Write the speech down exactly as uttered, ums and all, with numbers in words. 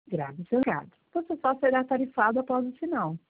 Grave seus dados. Você só será tarifado após o sinal.